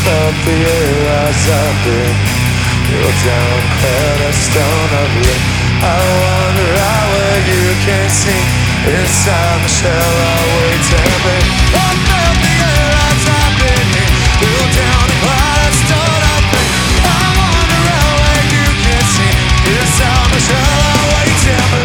felt the air as I've been built down a pedestal of you. I wonder how well you can see inside the shell I wait to be. I felt the air as I've been built down a pedestal of you. I wonder how well you can see inside the shell I wait to be.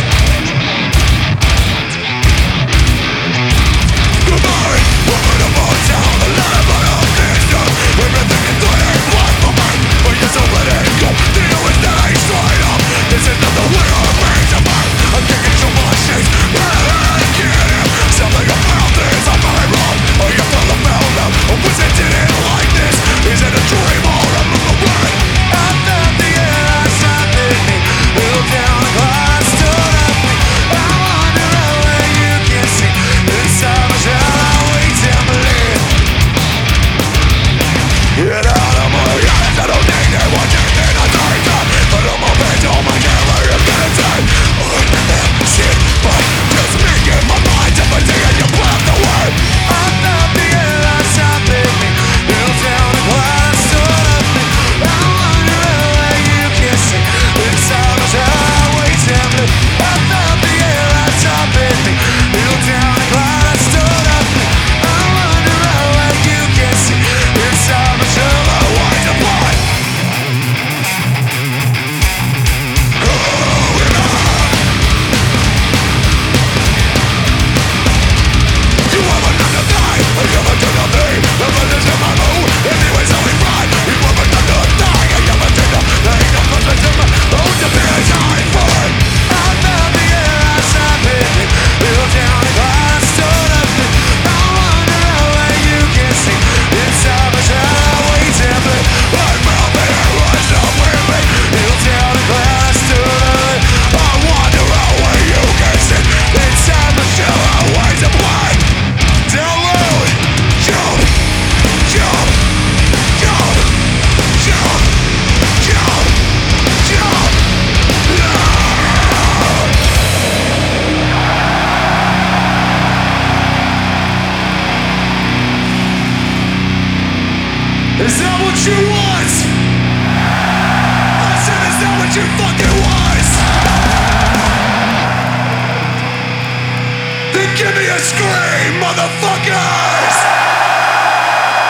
Is that what you want? I said, is that what you fucking want? Then give me a scream, motherfuckers!